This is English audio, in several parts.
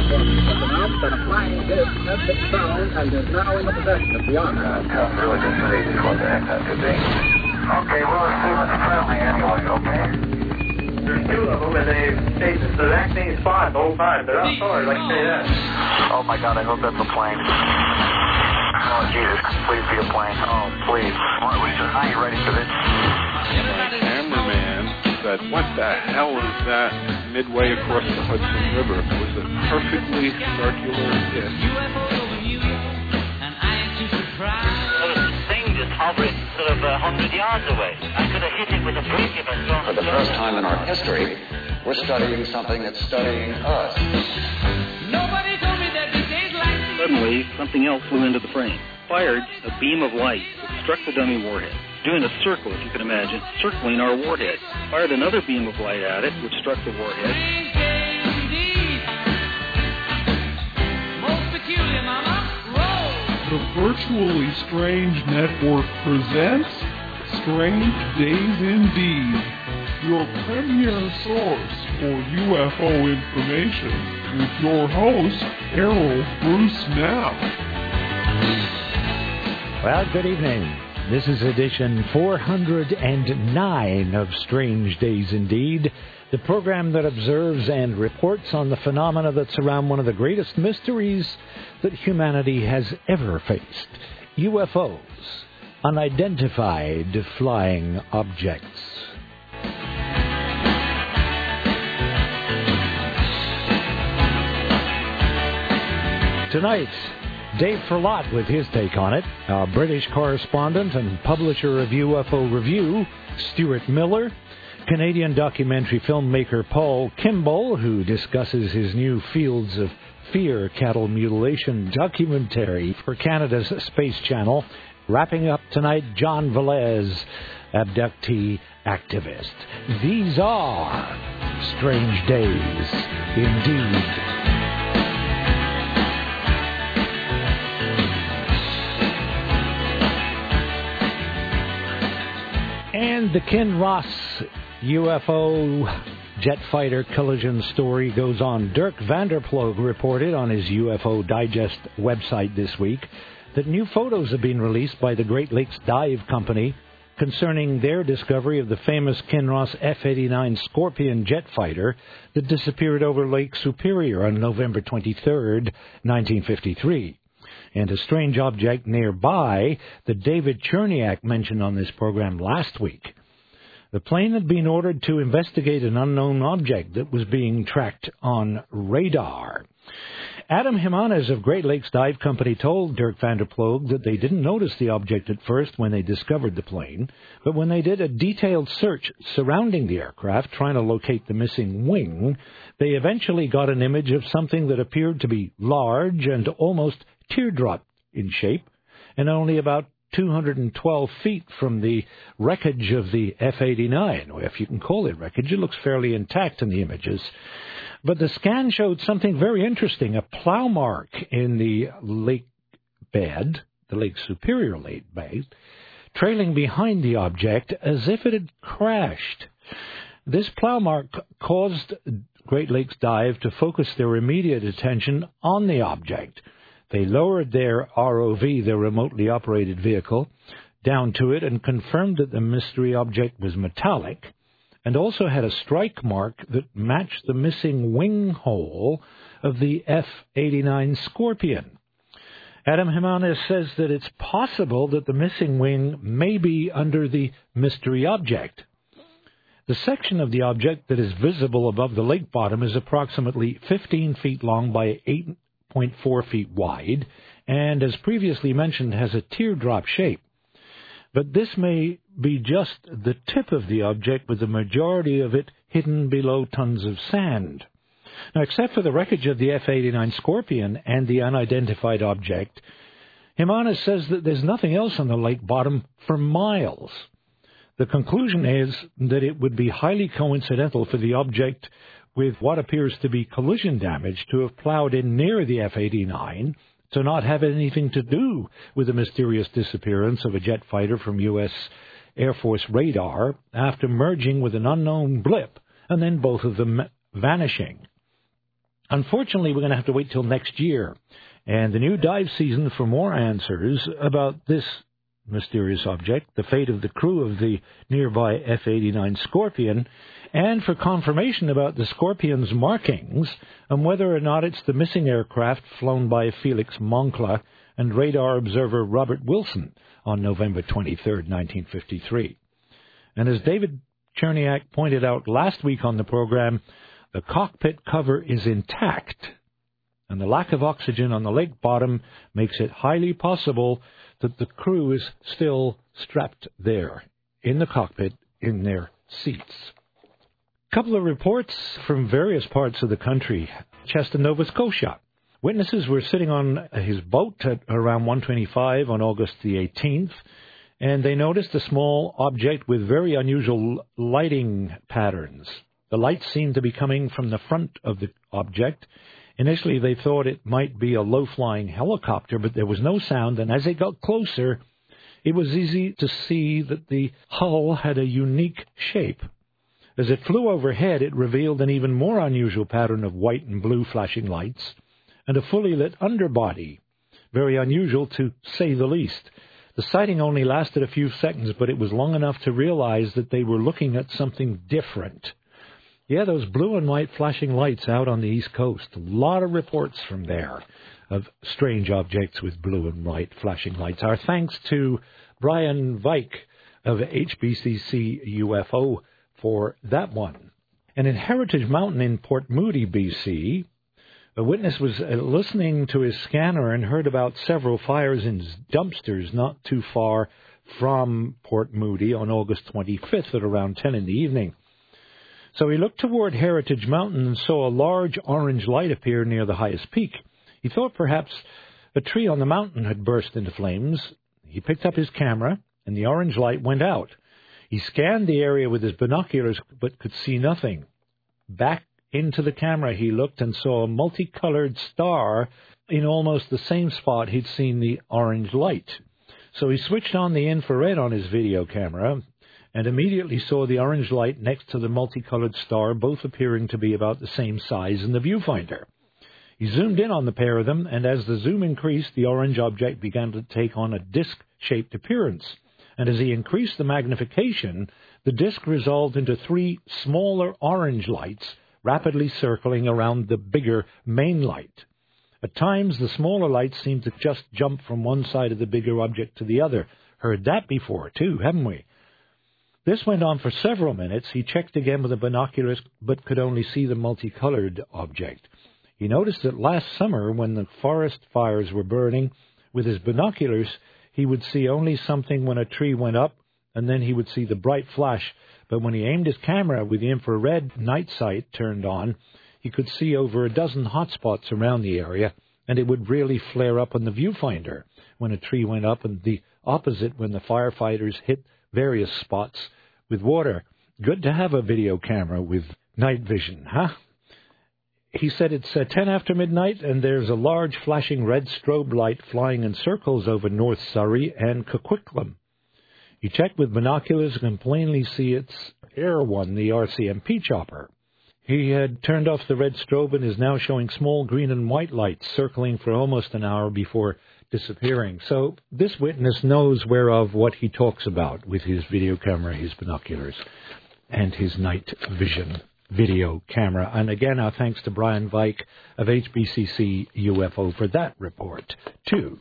Air Force has announced that a flying disc has been found and is now in the possession of the Army. Tough really just stated what the heck that could be. Okay, we'll assume it's friendly anyway, okay? There's two of them, and they stayed in the exact same spot the whole time. They're outdoors, I can say that. Oh my God, I hope that's a plane. Oh Jesus, please be a plane. Oh, please. What, are you ready for this? My cameraman said, what the hell is that midway across the Hudson River? It was a perfectly circular disc. Hovering sort of 100 yards away. I could have hit it with a brick if I'd gone. For the first time in our history, we're studying something that's studying us. Nobody told me there'd be days like these. Suddenly, something else flew into the frame. Fired a beam of light that struck the dummy warhead, doing a circle, if you can imagine, circling our warhead. Fired another beam of light at it, which struck the warhead. Strange days indeed. Most peculiar, Mama. The Virtually Strange Network presents Strange Days Indeed, your premier source for UFO information, with your host, Errol Bruce Knapp. Well, good evening. This is edition 409 of Strange Days Indeed, the program that observes and reports on the phenomena that surround one of the greatest mysteries that humanity has ever faced: UFOs, unidentified flying objects. Tonight, Dave Ferlot with his take on it, our British correspondent and publisher of UFO Review, Stuart Miller, Canadian documentary filmmaker Paul Kimball, who discusses his new Fields of Fear cattle mutilation documentary for Canada's Space Channel. Wrapping up tonight, John Velez, abductee activist. These are Strange Days Indeed. And the Kinross UFO jet fighter collision story goes on. Dirk Vanderploeg reported on his UFO Digest website this week that new photos have been released by the Great Lakes Dive Company concerning their discovery of the famous Kinross F-89 Scorpion jet fighter that disappeared over Lake Superior on November 23rd, 1953. And a strange object nearby that David Cherniak mentioned on this program last week. The plane had been ordered to investigate an unknown object that was being tracked on radar. Adam Jimenez of Great Lakes Dive Company told Dirk Vanderploeg that they didn't notice the object at first when they discovered the plane, but when they did a detailed search surrounding the aircraft, trying to locate the missing wing, they eventually got an image of something that appeared to be large and almost teardrop in shape, and only about 212 feet from the wreckage of the F-89. Or if you can call it wreckage, it looks fairly intact in the images. But the scan showed something very interesting, a plow mark in the lake bed, the Lake Superior lake bed, trailing behind the object as if it had crashed. This plow mark caused Great Lakes Dive to focus their immediate attention on the object. They lowered their ROV, their remotely operated vehicle, down to it and confirmed that the mystery object was metallic and also had a strike mark that matched the missing wing hole of the F-89 Scorpion. Adam Jimenez says that it's possible that the missing wing may be under the mystery object. The section of the object that is visible above the lake bottom is approximately 15 feet long by 8.4 feet wide, and as previously mentioned, has a teardrop shape. But this may be just the tip of the object, with the majority of it hidden below tons of sand. Now, except for the wreckage of the F-89 Scorpion and the unidentified object, Jimenez says that there's nothing else on the lake bottom for miles. The conclusion is that it would be highly coincidental for the object with what appears to be collision damage to have plowed in near the F-89 to not have anything to do with the mysterious disappearance of a jet fighter from U.S. Air Force radar after merging with an unknown blip, and then both of them vanishing. Unfortunately, we're going to have to wait till next year and the new dive season for more answers about this mysterious object, the fate of the crew of the nearby F-89 Scorpion, and for confirmation about the Scorpion's markings and whether or not it's the missing aircraft flown by Felix Moncla and radar observer Robert Wilson on November 23, 1953. And as David Cherniak pointed out last week on the program, the cockpit cover is intact, and the lack of oxygen on the lake bottom makes it highly possible that the crew is still strapped there in the cockpit in their seats. A couple of reports from various parts of the country. Chester, Nova Scotia. Witnesses were sitting on his boat at around 1:25 on August the 18th, and they noticed a small object with very unusual lighting patterns. The lights seemed to be coming from the front of the object. Initially, they thought it might be a low-flying helicopter, but there was no sound, and as they got closer, it was easy to see that the hull had a unique shape. As it flew overhead, it revealed an even more unusual pattern of white and blue flashing lights and a fully lit underbody. Very unusual, to say the least. The sighting only lasted a few seconds, but it was long enough to realize that they were looking at something different. Yeah, those blue and white flashing lights out on the East Coast. A lot of reports from there of strange objects with blue and white flashing lights. Our thanks to Brian Vike of HBCC UFO for that one. And in Heritage Mountain in Port Moody, BC, a witness was listening to his scanner and heard about several fires in dumpsters not too far from Port Moody on August 25th at around 10 in the evening. So he looked toward Heritage Mountain and saw a large orange light appear near the highest peak. He thought perhaps a tree on the mountain had burst into flames. He picked up his camera, and the orange light went out. He scanned the area with his binoculars, but could see nothing. Back into the camera he looked and saw a multicolored star in almost the same spot he'd seen the orange light. So he switched on the infrared on his video camera and immediately saw the orange light next to the multicolored star, both appearing to be about the same size in the viewfinder. He zoomed in on the pair of them, and as the zoom increased, the orange object began to take on a disc-shaped appearance. And as he increased the magnification, the disc resolved into three smaller orange lights, rapidly circling around the bigger main light. At times, the smaller lights seemed to just jump from one side of the bigger object to the other. Heard that before, too, haven't we? This went on for several minutes. He checked again with the binoculars, but could only see the multicolored object. He noticed that last summer, when the forest fires were burning, with his binoculars, he would see only something when a tree went up, and then he would see the bright flash. But when he aimed his camera with the infrared night sight turned on, he could see over a dozen hot spots around the area, and it would really flare up on the viewfinder when a tree went up, and the opposite when the firefighters hit various spots with water. Good to have a video camera with night vision, huh? He said it's 10 after midnight, and there's a large flashing red strobe light flying in circles over North Surrey and Coquitlam. He checked with binoculars and can plainly see it's Air One, the RCMP chopper. He had turned off the red strobe and is now showing small green and white lights circling for almost an hour before disappearing. So this witness knows whereof what he talks about with his video camera, his binoculars, and his night vision video camera. And again, our thanks to Brian Vike of HBCC UFO for that report, too.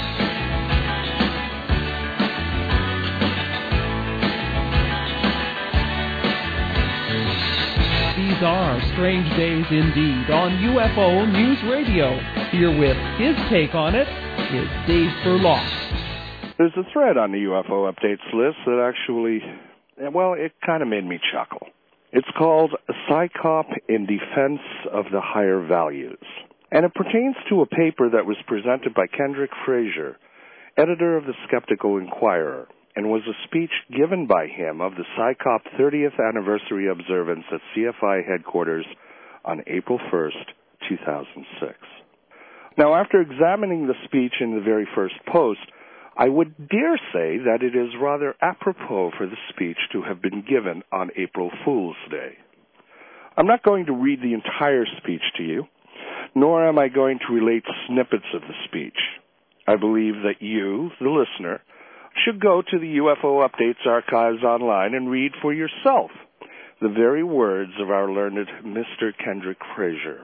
These are strange days indeed on UFO News Radio. Here with his take on it is Dave Furlock. There's a thread on the UFO updates list that actually, well, it kind of made me chuckle. It's called PsyCop in Defense of the Higher Values. And it pertains to a paper that was presented by Kendrick Frazier, editor of the Skeptical Inquirer, and was a speech given by him of the PsyCop 30th anniversary observance at CFI headquarters on April 1st, 2006. Now, after examining the speech in the very first post, I would dare say that it is rather apropos for the speech to have been given on April Fool's Day. I'm not going to read the entire speech to you, nor am I going to relate snippets of the speech. I believe that you, the listener, should go to the UFO Updates archives online and read for yourself the very words of our learned Mr. Kendrick Frazier.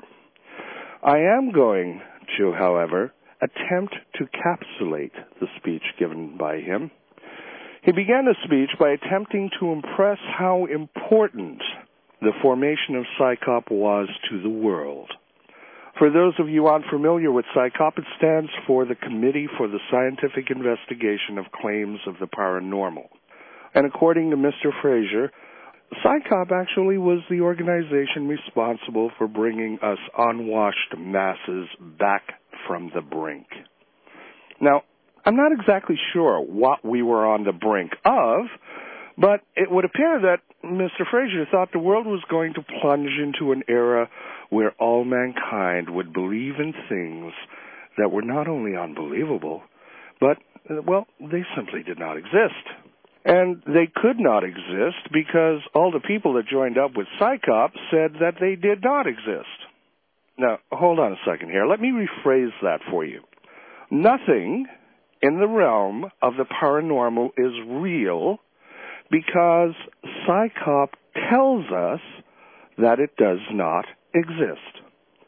I am going to, however, attempt to encapsulate the speech given by him. He began the speech by attempting to impress how important the formation of CSICOP was to the world. For those of you unfamiliar with CSICOP, it stands for the Committee for the Scientific Investigation of Claims of the Paranormal. And according to Mr. Frazier, CSICOP actually was the organization responsible for bringing us unwashed masses back from the brink. Now, I'm not exactly sure what we were on the brink of, but it would appear that Mr. Frazier thought the world was going to plunge into an era where all mankind would believe in things that were not only unbelievable, but, well, they simply did not exist. And they could not exist because all the people that joined up with CSICOP said that they did not exist. Now, hold on a second here. Let me rephrase that for you. Nothing in the realm of the paranormal is real because CSICOP tells us that it does not exist.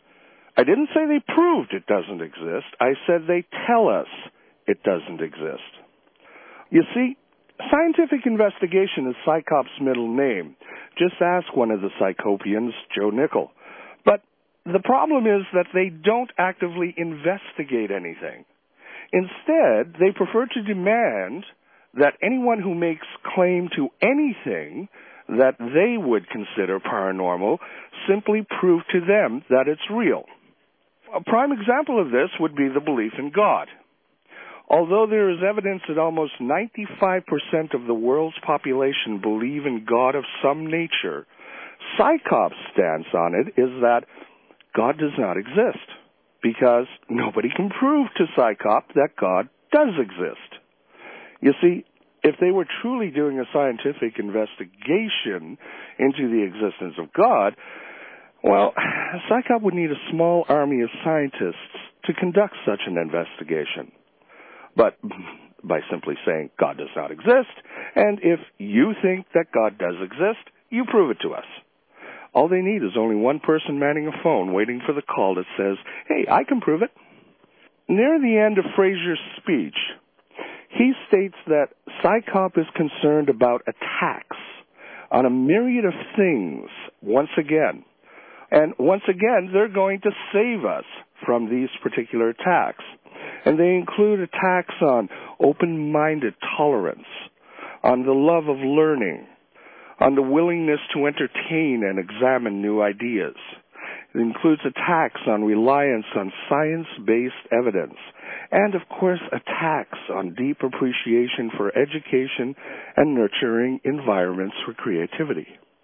I didn't say they proved it doesn't exist. I said they tell us it doesn't exist. You see, scientific investigation is CSICOP's middle name. Just ask one of the Psychopians, Joe Nickel. But the problem is that they don't actively investigate anything. Instead, they prefer to demand that anyone who makes claim to anything that they would consider paranormal simply prove to them that it's real. A prime example of this would be the belief in God. Although there is evidence that almost 95% of the world's population believe in God of some nature, CSICOP's stance on it is that God does not exist, because nobody can prove to CSICOP that God does exist. You see, if they were truly doing a scientific investigation into the existence of God, well, CSICOP would need a small army of scientists to conduct such an investigation. But by simply saying God does not exist, and if you think that God does exist, you prove it to us. All they need is only one person manning a phone waiting for the call that says, hey, I can prove it. Near the end of Frazier's speech, he states that CSICOP is concerned about attacks on a myriad of things once again. And once again, they're going to save us from these particular attacks. And they include attacks on open-minded tolerance, on the love of learning, on the willingness to entertain and examine new ideas. It includes attacks on reliance on science-based evidence, and, of course, attacks on deep appreciation for education and nurturing environments for creativity.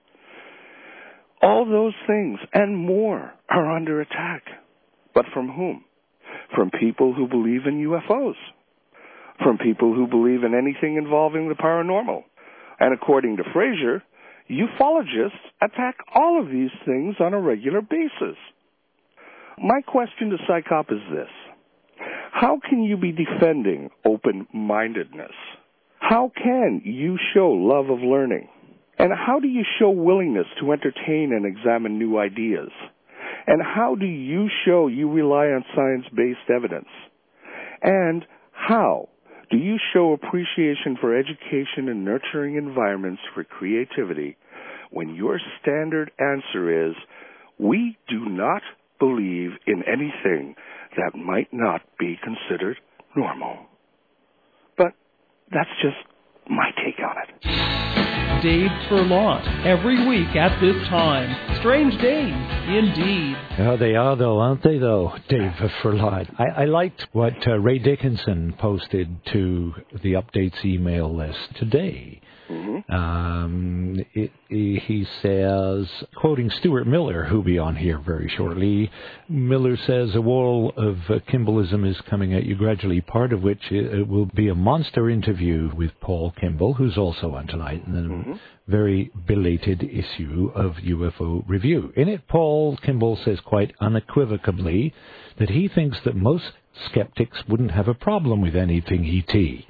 All those things and more are under attack. But from whom? From people who believe in UFOs. From people who believe in anything involving the paranormal. And according to Frazier, ufologists attack all of these things on a regular basis. My question to CSICOP is this. How can you be defending open-mindedness? How can you show love of learning? And how do you show willingness to entertain and examine new ideas? And how do you show you rely on science-based evidence? And how do you show appreciation for education and nurturing environments for creativity when your standard answer is, we do not believe in anything that might not be considered normal? But that's just my take on it. Dave Furlong, every week at this time. Strange days, indeed. Oh, they are, though, aren't they, though, Dave Furlong? I liked what Ray Dickinson posted to the Updates email list today. He says, quoting Stuart Miller, who'll be on here very shortly, Miller says, a wall of Kimbellism is coming at you gradually, part of which it will be a monster interview with Paul Kimball, who's also on tonight, and then a very belated issue of UFO Review. In it, Paul Kimball says quite unequivocally that he thinks that most skeptics wouldn't have a problem with anything ET.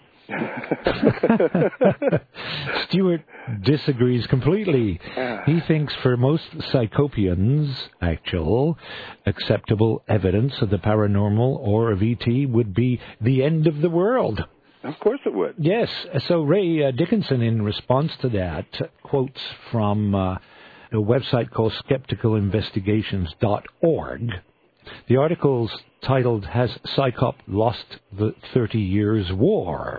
Stuart disagrees completely. He thinks for most psychopians, acceptable evidence of the paranormal or of ET would be the end of the world. Of course it would. Yes. So Ray Dickinson, in response to that, quotes from a website called skepticalinvestigations.org. The article's titled, Has Psychop Lost the 30 Years' War?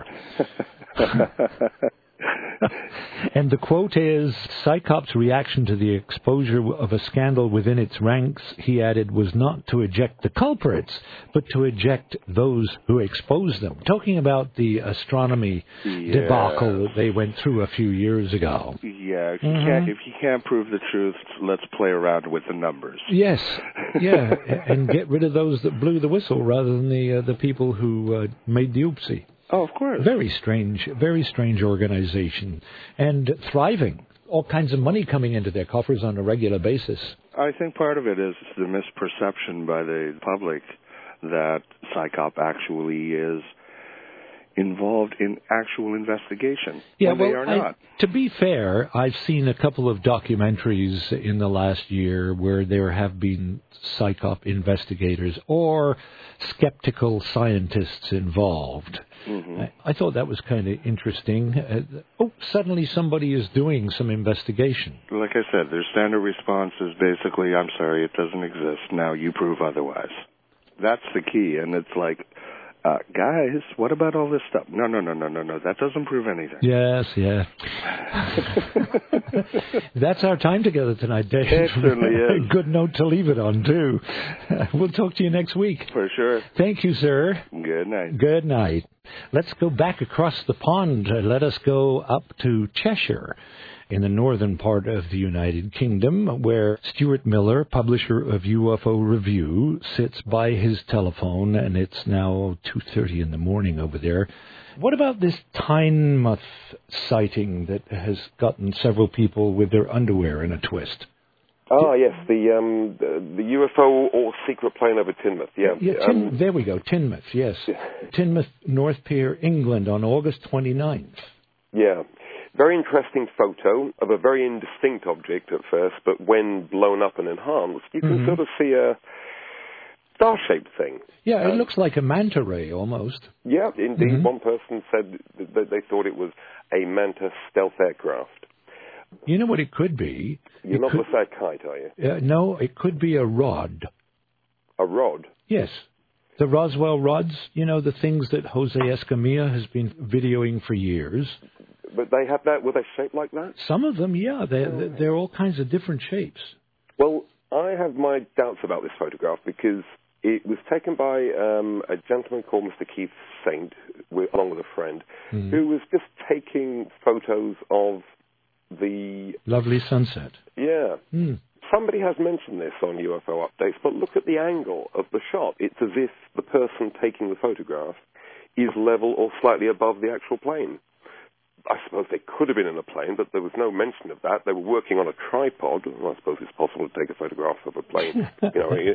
And the quote is, Psychop's reaction to the exposure of a scandal within its ranks, he added, was not to eject the culprits, but to eject those who exposed them. Talking about the astronomy debacle that they went through a few years ago. Yeah, if you can't prove the truth, let's play around with the numbers. Yes, yeah, and get rid of those that blew the whistle rather than the people who made the oopsie. Oh, of course. Very strange organization. And thriving. All kinds of money coming into their coffers on a regular basis. I think part of it is the misperception by the public that Psychop actually is involved in actual investigation. Yeah, when they are not. To be fair, I've seen a couple of documentaries in the last year where there have been Psychop investigators or skeptical scientists involved. I thought that was kind of interesting. Suddenly somebody is doing some investigation. Like I said, their standard response is basically, I'm sorry, it doesn't exist. Now you prove otherwise. That's the key. And it's like, guys, what about all this stuff? No, that doesn't prove anything. Yes, yeah. That's our time together tonight, Dave. It certainly is. Good note to leave it on, too. We'll talk to you next week. For sure. Thank you, sir. Good night. Good night. Let's go back across the pond. Let us go up to Cheshire in the northern part of the United Kingdom, where Stuart Miller, publisher of UFO Review, sits by his telephone, and it's now 2:30 in the morning over there. What about this Tynemouth sighting that has gotten several people with their underwear in a twist? Ah, yes, the UFO or secret plane over Teignmouth, there we go, Teignmouth, yes. Teignmouth, North Pier, England, on August 29th. Yeah. Very interesting photo of a very indistinct object at first, but when blown up and enhanced, you can sort of see a star-shaped thing. Yeah, it looks like a manta ray almost. Yeah, indeed. One person said that they thought it was a manta stealth aircraft. You know what it could be? You're not the kite, are you? No, it could be a rod. A rod? Yes. The Roswell rods, the things that Jose Escamilla has been videoing for years. But they have that, were they shaped like that? Some of them, yeah. They're all kinds of different shapes. Well, I have my doubts about this photograph because it was taken by a gentleman called Mr. Keith Saint, along with a friend, who was just taking photos of the... lovely sunset. Yeah. Somebody has mentioned this on UFO Updates, but look at the angle of the shot. It's as if the person taking the photograph is level or slightly above the actual plane. I suppose they could have been in a plane, but there was no mention of that. They were working on a tripod. Well, I suppose it's possible to take a photograph of a plane. But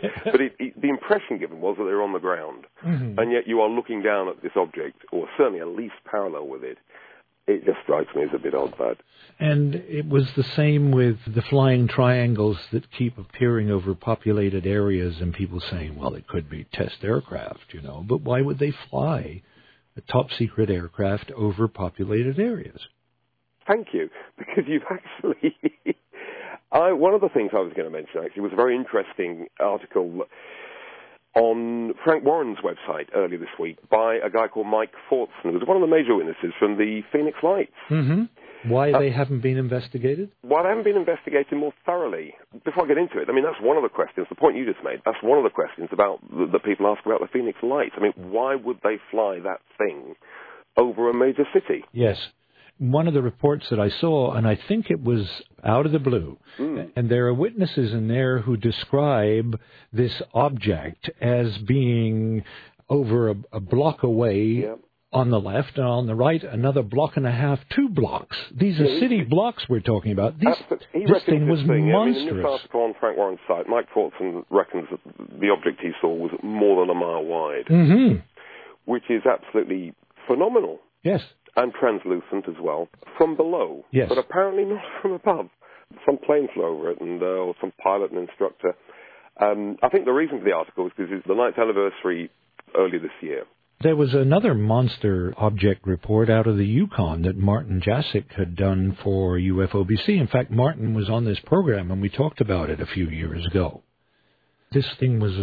the impression given was that they were on the ground. And yet you are looking down at this object, or certainly at least parallel with it. It just strikes me as a bit odd, that. And it was the same with the flying triangles that keep appearing over populated areas, and people saying, well, it could be test aircraft, but why would they fly a top-secret aircraft over populated areas? Thank you, because you've actually... one of the things I was going to mention, actually, was a very interesting article on Frank Warren's website earlier this week by a guy called Mike Fortson, who was one of the major witnesses from the Phoenix Lights. Why they haven't been investigated? Why they haven't been investigated more thoroughly. Before I get into it, that's one of the questions, the point you just made, that's one of the questions about that people ask about the Phoenix Lights. Why would they fly that thing over a major city? Yes. one of the reports that I saw, and I think it was out of the blue, and there are witnesses in there who describe this object as being over a block away on the left, and on the right, another block and a half, 2 blocks. These are city blocks we're talking about. This thing was monstrous. In this article on Frank Warren's site, Mike Fortson reckons that the object he saw was more than a mile wide, which is absolutely phenomenal. Yes. And translucent as well, from below, yes, but apparently not from above. Some plane flew over it, and or some pilot and instructor. I think the reason for the article is because it's the 9th anniversary earlier this year. There was another monster object report out of the Yukon that Martin Jasic had done for UFOBC. In fact, Martin was on this program, and we talked about it a few years ago. This thing was,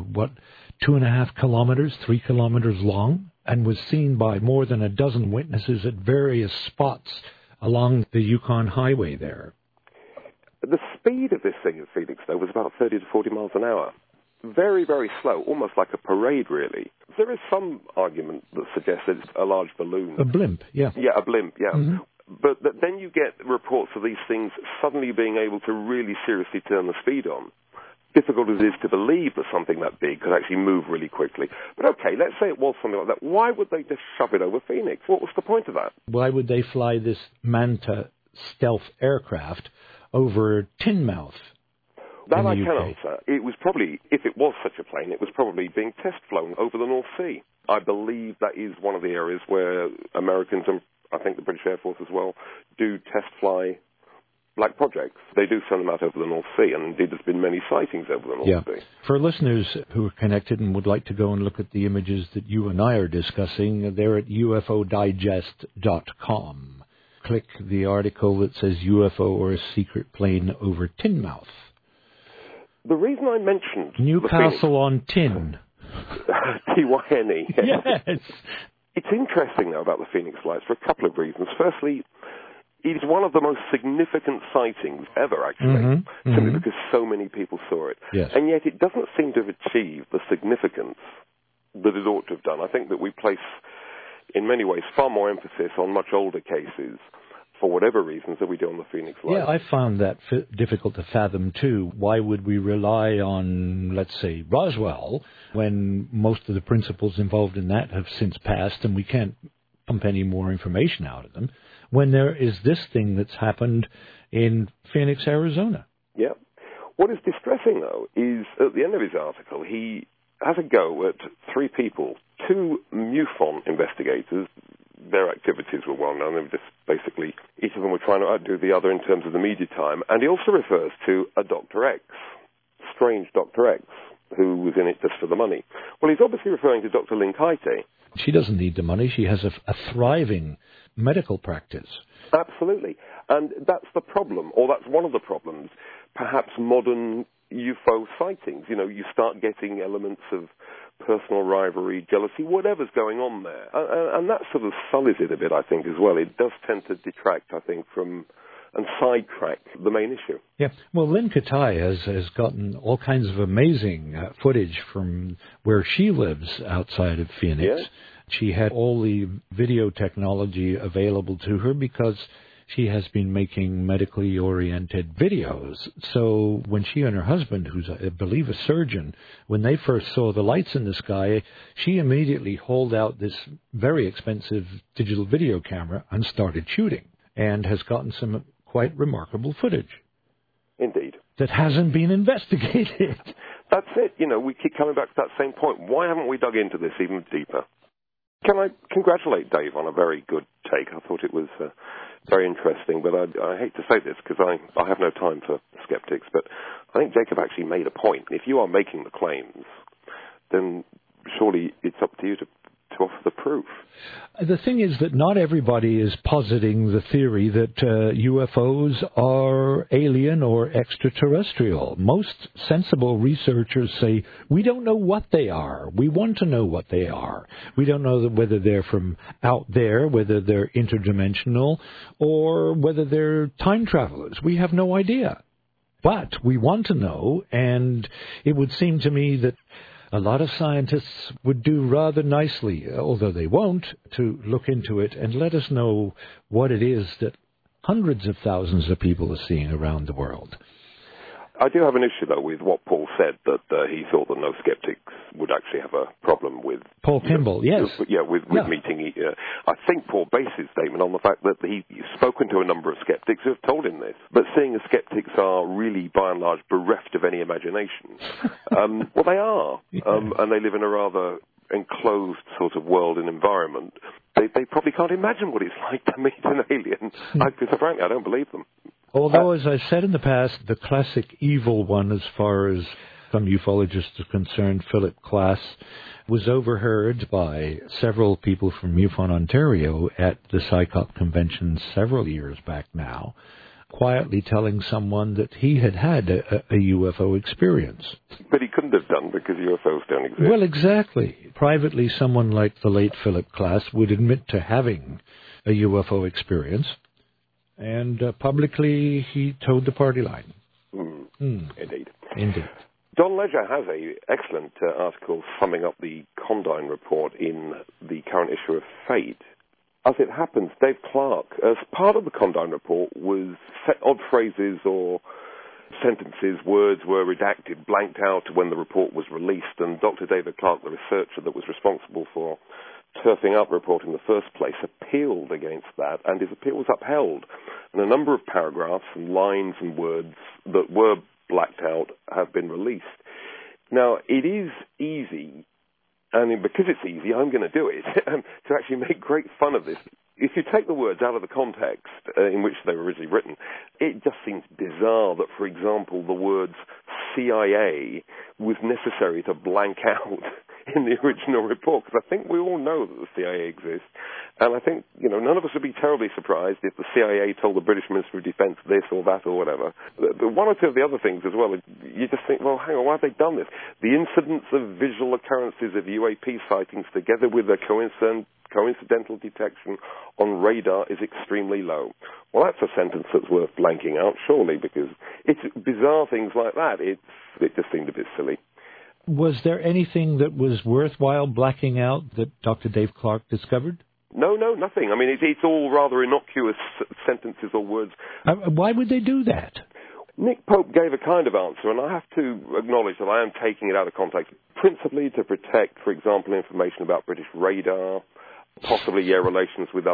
2.5 kilometers, 3 kilometers long, and was seen by more than a dozen witnesses at various spots along the Yukon Highway there. The speed of this thing at Phoenix, though, was about 30 to 40 miles an hour. Very, very slow, almost like a parade, really. There is some argument that suggests it's a large balloon. A blimp, yeah. Yeah, a blimp, yeah. Mm-hmm. But then you get reports of these things suddenly being able to really seriously turn the speed on. Difficult as it is to believe that something that big could actually move really quickly. But okay, let's say it was something like that. Why would they just shove it over Phoenix? What was the point of that? Why would they fly this Manta stealth aircraft over Teignmouth? That I can answer. It was probably, if it was such a plane, it was probably being test flown over the North Sea. I believe that is one of the areas where Americans, and I think the British Air Force as well, do test fly like projects. They do send them out over the North Sea, and indeed there's been many sightings over the North Sea. For listeners who are connected and would like to go and look at the images that you and I are discussing, they're at ufodigest.com. Click the article that says UFO or a secret plane over Teignmouth. The reason I mentioned Newcastle on Tin. T-Y-N-E. Yes. It's interesting, though, about the Phoenix Lights for a couple of reasons. Firstly, it is one of the most significant sightings ever, actually, simply because so many people saw it. Yes. And yet it doesn't seem to have achieved the significance that it ought to have done. I think that we place, in many ways, far more emphasis on much older cases, for whatever reasons, that we do on the Phoenix Lights. Yeah, I found that difficult to fathom, too. Why would we rely on, let's say, Roswell, when most of the principals involved in that have since passed, and we can't pump any more information out of them, when there is this thing that's happened in Phoenix, Arizona? Yeah. What is distressing, though, is at the end of his article, he has a go at 3 people, 2 MUFON investigators. Their activities were well known. They were just basically, each of them were trying to outdo the other in terms of the media time. And he also refers to a Dr. X, strange Dr. X, who was in it just for the money. Well, he's obviously referring to Dr. Lynn Kaite. She doesn't need the money. She has a thriving medical practice. Absolutely. And that's the problem, or that's one of the problems, perhaps modern UFO sightings. You know, you start getting elements of personal rivalry, jealousy, whatever's going on there. And that sort of sullies it a bit, I think, as well. It does tend to detract, I think, from and sidetrack the main issue. Yeah. Well, Lynn Katai has gotten all kinds of amazing footage from where she lives outside of Phoenix. Yeah. She had all the video technology available to her because she has been making medically oriented videos. So when she and her husband, who's, I believe, a surgeon, when they first saw the lights in the sky, she immediately hauled out this very expensive digital video camera and started shooting, and has gotten some quite remarkable footage. Indeed. That hasn't been investigated. That's it. You know, we keep coming back to that same point. Why haven't we dug into this even deeper? Can I congratulate Dave on a very good take? I thought it was very interesting, but I hate to say this because I have no time for skeptics, but I think Jacob actually made a point. If you are making the claims, then surely it's up to you to offer the proof. The thing is that not everybody is positing the theory that UFOs are alien or extraterrestrial. Most sensible researchers say, we don't know what they are. We want to know what they are. We don't know whether they're from out there, whether they're interdimensional, or whether they're time travelers. We have no idea. But we want to know, and it would seem to me that a lot of scientists would do rather nicely, although they won't, to look into it and let us know what it is that hundreds of thousands of people are seeing around the world. I do have an issue, though, with what Paul said, that he thought that no skeptics would actually have a problem with... Paul Kimball, yes. With meeting... I think Paul based his statement on the fact that he's spoken to a number of skeptics who have told him this. But seeing as skeptics are really, by and large, bereft of any imagination, well, they are, and they live in a rather enclosed sort of world and environment. They probably can't imagine what it's like to meet an alien. Because, frankly, I don't believe them. Although, as I said in the past, the classic evil one, as far as some ufologists are concerned, Philip Klass, was overheard by several people from MUFON Ontario at the CSICOP convention several years back now, quietly telling someone that he had had a UFO experience. But he couldn't have done because UFOs don't exist. Well, exactly. Privately, someone like the late Philip Klass would admit to having a UFO experience. And publicly, he towed the party line. Indeed. Indeed. Don Ledger has an excellent article summing up the Condign report in the current issue of Fate. As it happens, Dave Clark, as part of the Condign report, was odd phrases or sentences, words were redacted, blanked out when the report was released, and Dr. David Clark, the researcher that was responsible for turfing up the report in the first place, appealed against that, and his appeal was upheld. And a number of paragraphs and lines and words that were blacked out have been released. Now, it is easy, and because it's easy, I'm going to do it, to actually make great fun of this. If you take the words out of the context in which they were originally written, it just seems bizarre that, for example, the words CIA was necessary to blank out in the original report, because I think we all know that the CIA exists, and I think, none of us would be terribly surprised if the CIA told the British Ministry of Defence this or that or whatever. But one or two of the other things as well, you just think, well, hang on, why have they done this? The incidence of visual occurrences of UAP sightings together with a coincidental detection on radar is extremely low. Well, that's a sentence that's worth blanking out, surely, because it's bizarre things like that. It just seemed a bit silly. Was there anything that was worthwhile blacking out that Dr. Dave Clark discovered? No, nothing. I mean, it's all rather innocuous sentences or words. Why would they do that? Nick Pope gave a kind of answer, and I have to acknowledge that I am taking it out of context, principally to protect, for example, information about British radar, possibly relations with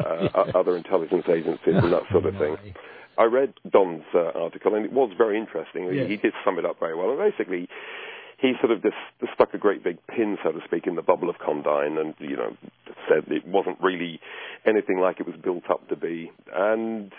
other intelligence agencies and that sort of thing. I read Don's article, and it was very interesting. Yes. He did sum it up very well. And basically, he sort of just stuck a great big pin, so to speak, in the bubble of Condign and, said it wasn't really anything like it was built up to be. And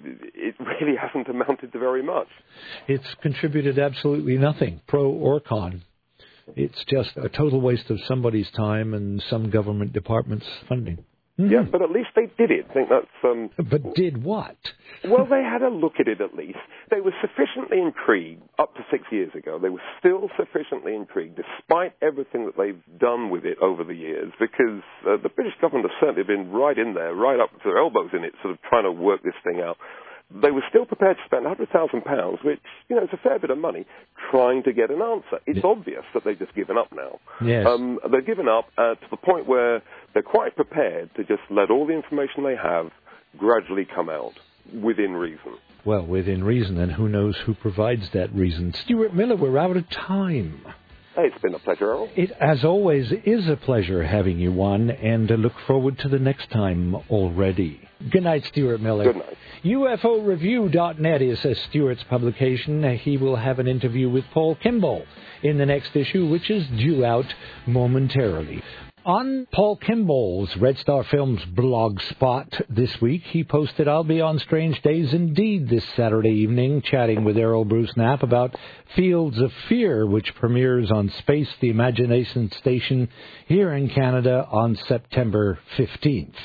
it really hasn't amounted to very much. It's contributed absolutely nothing, pro or con. It's just a total waste of somebody's time and some government department's funding. Mm-hmm. Yeah, but at least they did it. I think that's... But did what? Well, they had a look at it at least. They were sufficiently intrigued up to 6 years ago. They were still sufficiently intrigued, despite everything that they've done with it over the years, because the British government has certainly been right in there, right up to their elbows in it, sort of trying to work this thing out. They were still prepared to spend £100,000, which, is a fair bit of money, trying to get an answer. It's obvious that they've just given up now. Yes. They've given up to the point where they're quite prepared to just let all the information they have gradually come out, within reason. Well, within reason, and who knows who provides that reason. Stuart Miller, we're out of time. Hey, it's been a pleasure, Errol. It, as always, is a pleasure having you on, and look forward to the next time already. Good night, Stuart Miller. Good night. UFOreview.net is Stuart's publication. He will have an interview with Paul Kimball in the next issue, which is due out momentarily. On Paul Kimball's Red Star Films blog spot this week, he posted, "I'll be on Strange Days Indeed this Saturday evening, chatting with Errol Bruce Knapp about Fields of Fear, which premieres on Space the Imagination Station here in Canada on September 15th.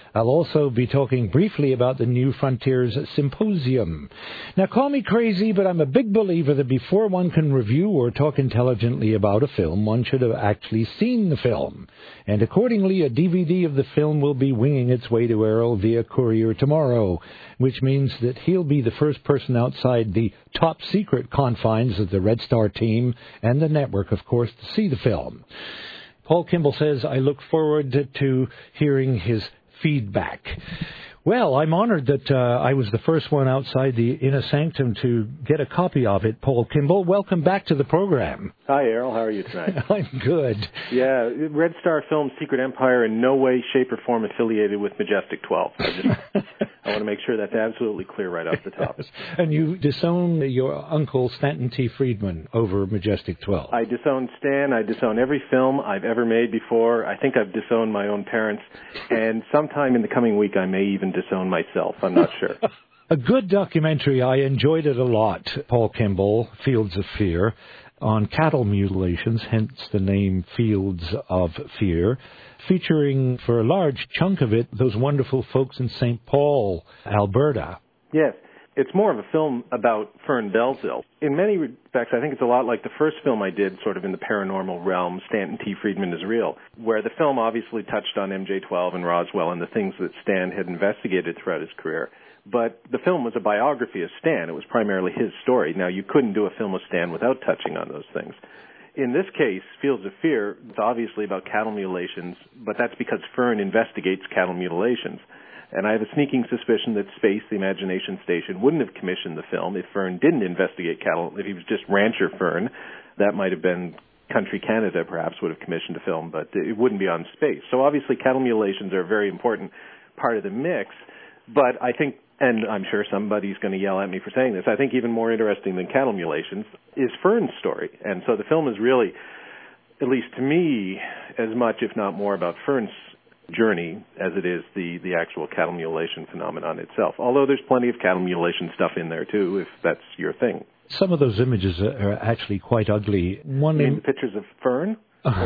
I'll also be talking briefly about the New Frontiers Symposium. Now, call me crazy, but I'm a big believer that before one can review or talk intelligently about a film, one should have actually seen the film. And accordingly, a DVD of the film will be winging its way to Errol via courier tomorrow, which means that he'll be the first person outside the top-secret confines of the Red Star team and the network, of course, to see the film. Paul Kimball says, I look forward to hearing his feedback. Well, I'm honored that I was the first one outside the inner sanctum to get a copy of it, Paul Kimball. Welcome back to the program. Hi, Errol. How are you tonight? I'm good. Yeah, Red Star Films Secret Empire in no way, shape, or form affiliated with Majestic 12. I want to make sure that's absolutely clear right off the top. Yes. And you disown your uncle, Stanton T. Friedman, over Majestic 12. I disown Stan. I disown every film I've ever made before. I think I've disowned my own parents. And sometime in the coming week, I may even disown myself. I'm not sure. A good documentary. I enjoyed it a lot, Paul Kimball, Fields of Fear, on cattle mutilations, hence the name Fields of Fear, featuring, for a large chunk of it, those wonderful folks in St. Paul, Alberta. Yes. It's more of a film about Fern Belzile. In many respects, I think it's a lot like the first film I did, sort of in the paranormal realm, Stanton T. Friedman is Real, where the film obviously touched on MJ-12 and Roswell and the things that Stan had investigated throughout his career. But the film was a biography of Stan. It was primarily his story. Now, you couldn't do a film with Stan without touching on those things. In this case, Fields of Fear, it's obviously about cattle mutilations, but that's because Fern investigates cattle mutilations. And I have a sneaking suspicion that Space, the Imagination Station, wouldn't have commissioned the film if Fern didn't investigate cattle. If he was just Rancher Fern, that might have been Country Canada, perhaps, would have commissioned a film, but it wouldn't be on Space. So obviously cattle mutilations are a very important part of the mix, but I think, and I'm sure somebody's going to yell at me for saying this, I think even more interesting than cattle mutilations is Fern's story. And so the film is really, at least to me, as much, if not more, about Fern's journey as it is the actual cattle mutilation phenomenon itself. Although there's plenty of cattle mutilation stuff in there, too, if that's your thing. Some of those images are actually quite ugly. One in pictures of Fern?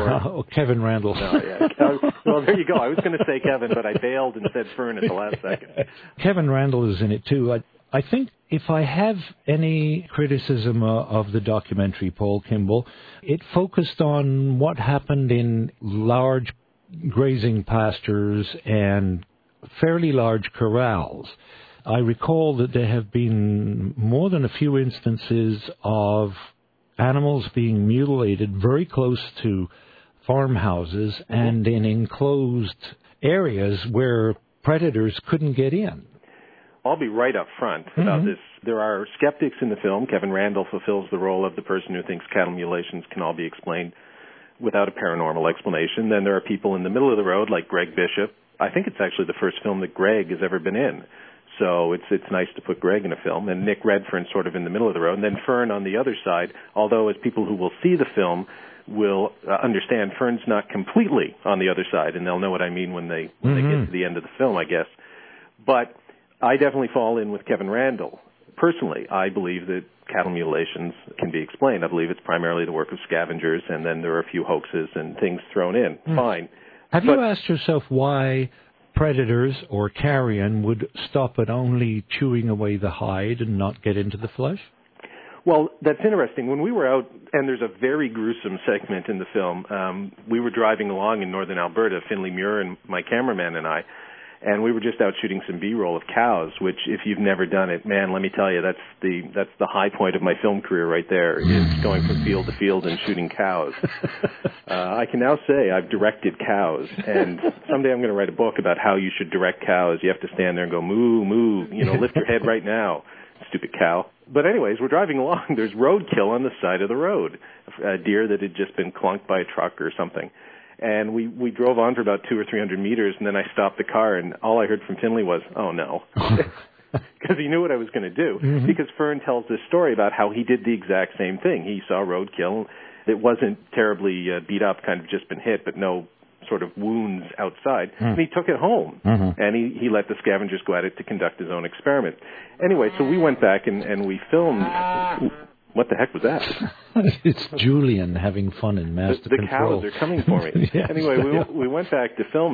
Kevin Randall. No, yeah. Well, there you go. I was going to say Kevin, but I bailed and said Fern at the last second. Kevin Randall is in it, too. I think if I have any criticism of the documentary, Paul Kimball, it focused on what happened in large grazing pastures and fairly large corrals. I recall that there have been more than a few instances of animals being mutilated very close to farmhouses and in enclosed areas where predators couldn't get in. I'll be right up front about this. There are skeptics in the film. Kevin Randall fulfills the role of the person who thinks cattle mutilations can all be explained without a paranormal explanation. Then there are people in the middle of the road like Greg Bishop. I think it's actually the first film that Greg has ever been in. So it's nice to put Greg in a film. And Nick Redfern sort of in the middle of the road. And then Fern on the other side, although as people who will see the film will understand, Fern's not completely on the other side, and they'll know what I mean when they get to the end of the film, I guess. But I definitely fall in with Kevin Randall. Personally, I believe that cattle mutilations can be explained. I believe it's primarily the work of scavengers, and then there are a few hoaxes and things thrown in. Fine. Have you asked yourself why predators or carrion would stop at only chewing away the hide and not get into the flesh? Well, that's interesting. When we were out, and there's a very gruesome segment in the film, we were driving along in northern Alberta, Finley Muir and my cameraman and I, and we were just out shooting some B-roll of cows, which if you've never done it, man, let me tell you, that's the high point of my film career right there, is going from field to field and shooting cows. I can now say I've directed cows, and someday I'm going to write a book about how you should direct cows. You have to stand there and go, moo, moo, lift your head right now, stupid cow. But anyways, we're driving along. There's roadkill on the side of the road, a deer that had just been clunked by a truck or something. And we drove on for about 200 or 300 meters, and then I stopped the car, and all I heard from Finley was, oh, no. Because he knew what I was going to do. Because Fern tells this story about how he did the exact same thing. He saw roadkill. It wasn't terribly beat up, kind of just been hit, but no sort of wounds outside. And he took it home, and he let the scavengers go at it to conduct his own experiment. Anyway, so we went back and we filmed... What the heck was that? It's Julian having fun in master the control. The cows are coming for me. Yes, anyway, we went back to film it,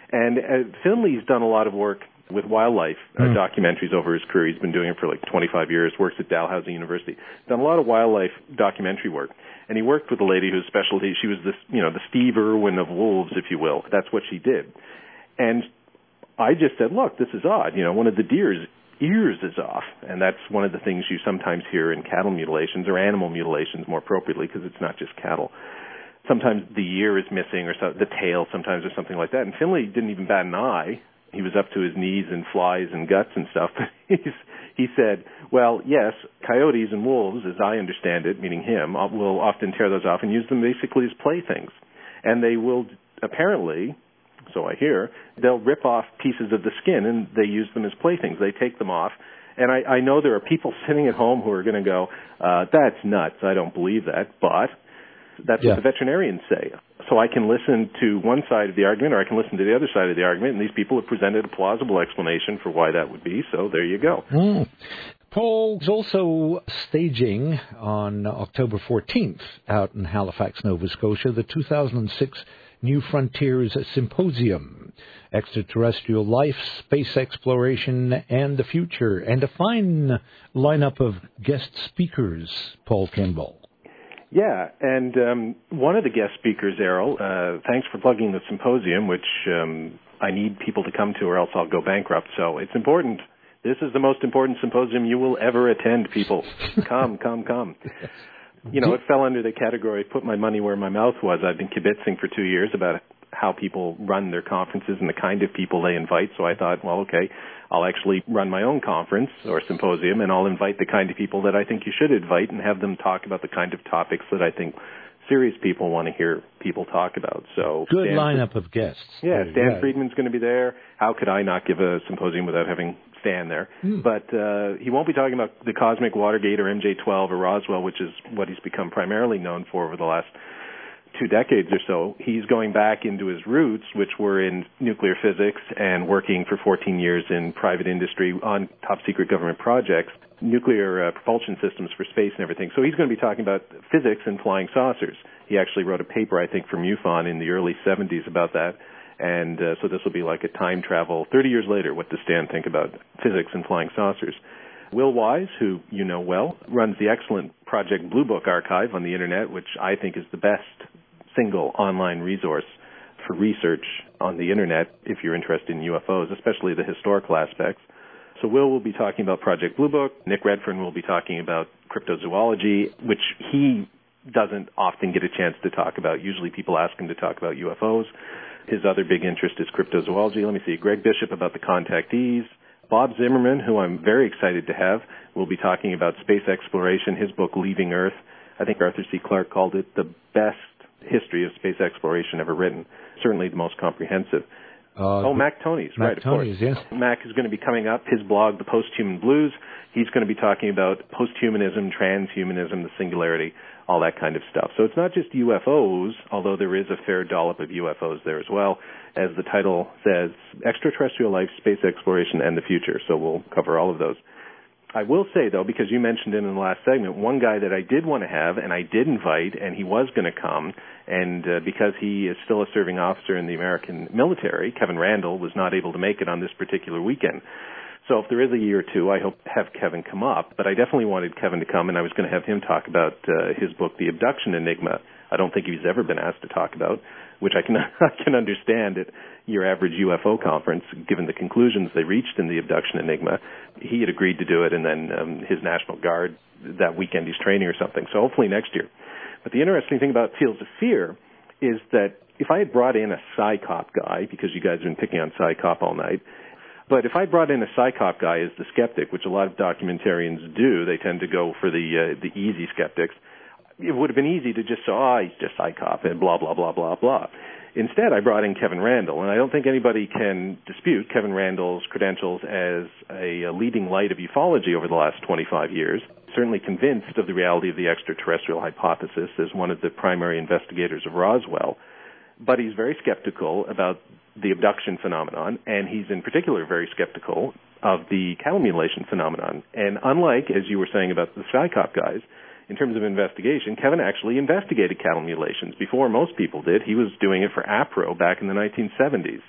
And Finley's done a lot of work with wildlife documentaries over his career. He's been doing it for like 25 years, works at Dalhousie University. Done a lot of wildlife documentary work. And he worked with a lady whose specialty, she was this, the Steve Irwin of wolves, if you will. That's what she did. And I just said, look, this is odd. One of the deer's ears is off. And that's one of the things you sometimes hear in cattle mutilations, or animal mutilations more appropriately, because it's not just cattle. Sometimes the ear is missing, or the tail sometimes, or something like that. And Finley didn't even bat an eye. He was up to his knees in flies and guts and stuff. He said, well, yes, coyotes and wolves, as I understand it, meaning him, will often tear those off and use them basically as playthings. And they will apparently, so I hear, they'll rip off pieces of the skin and they use them as playthings. They take them off. And I know there are people sitting at home who are going to go, that's nuts. I don't believe that. But that's what the veterinarians say. So I can listen to one side of the argument, or I can listen to the other side of the argument, and these people have presented a plausible explanation for why that would be, so there you go. Paul's also staging on October 14th out in Halifax, Nova Scotia, the 2006 New Frontiers Symposium, Extraterrestrial Life, Space Exploration, and the Future, and a fine lineup of guest speakers, Paul Kimball. Yeah, and one of the guest speakers, Errol, thanks for plugging the symposium, which I need people to come to or else I'll go bankrupt. So it's important. This is the most important symposium you will ever attend, people. Come. It fell under the category, put my money where my mouth was. I've been kibitzing for 2 years about how people run their conferences and the kind of people they invite. So I thought, well, okay, I'll actually run my own conference or symposium, and I'll invite the kind of people that I think you should invite and have them talk about the kind of topics that I think serious people want to hear people talk about. So good lineup of guests. Yeah, Stan Friedman's going to be there. How could I not give a symposium without having Stan there? But he won't be talking about the Cosmic Watergate or MJ-12 or Roswell, which is what he's become primarily known for over the last 2 decades or so. He's going back into his roots, which were in nuclear physics and working for 14 years in private industry on top-secret government projects, nuclear propulsion systems for space and everything. So he's going to be talking about physics and flying saucers. He actually wrote a paper, I think, for MUFON in the early 70s about that. And so this will be like a time travel. 30 years later, what does Stan think about physics and flying saucers? Will Wise, who you know well, runs the excellent Project Blue Book archive on the Internet, which I think is the best single online resource for research on the Internet if you're interested in UFOs, especially the historical aspects. So will be talking about Project Blue Book. Nick Redfern will be talking about cryptozoology, which he doesn't often get a chance to talk about. Usually people ask him to talk about UFOs. His other big interest is cryptozoology. Let me see. Greg Bishop about the contactees. Bob Zimmerman, who I'm very excited to have, will be talking about space exploration, his book, Leaving Earth. I think Arthur C. Clarke called it the best history of space exploration ever written, certainly the most comprehensive. Mac Tonnies, right, of course. Yes. Mac is going to be coming up, his blog, The Posthuman Blues. He's going to be talking about posthumanism, transhumanism, the singularity, all that kind of stuff. So it's not just UFOs, although there is a fair dollop of UFOs there as well. As the title says, Extraterrestrial Life, Space Exploration, and the Future. So we'll cover all of those. I will say, though, because you mentioned it in the last segment, one guy that I did want to have, and I did invite, and he was going to come, and because he is still a serving officer in the American military, Kevin Randall was not able to make it on this particular weekend. So if there is a year or two, I hope to have Kevin come up, but I definitely wanted Kevin to come, and I was going to have him talk about his book, The Abduction Enigma. I don't think he's ever been asked to talk about, which I can understand at your average UFO conference, given the conclusions they reached in The Abduction Enigma. He had agreed to do it, and then his National Guard, that weekend he's training or something, so hopefully next year. But the interesting thing about Fields of Fear is that if I had brought in a PsyCop guy, because you guys have been picking on PsyCop all night, but if I brought in a PsyCop guy as the skeptic, which a lot of documentarians do, they tend to go for the easy skeptics, it would have been easy to just say, he's just PsyCop and blah, blah, blah, blah, blah. Instead, I brought in Kevin Randall, and I don't think anybody can dispute Kevin Randall's credentials as a leading light of ufology over the last 25 years, certainly convinced of the reality of the extraterrestrial hypothesis as one of the primary investigators of Roswell. But he's very skeptical about the abduction phenomenon, and he's in particular very skeptical of the cattle mutilation phenomenon. And unlike, as you were saying about the PsyCop guys, in terms of investigation, Kevin actually investigated cattle mutilations before most people did. He was doing it for APRO back in the 1970s.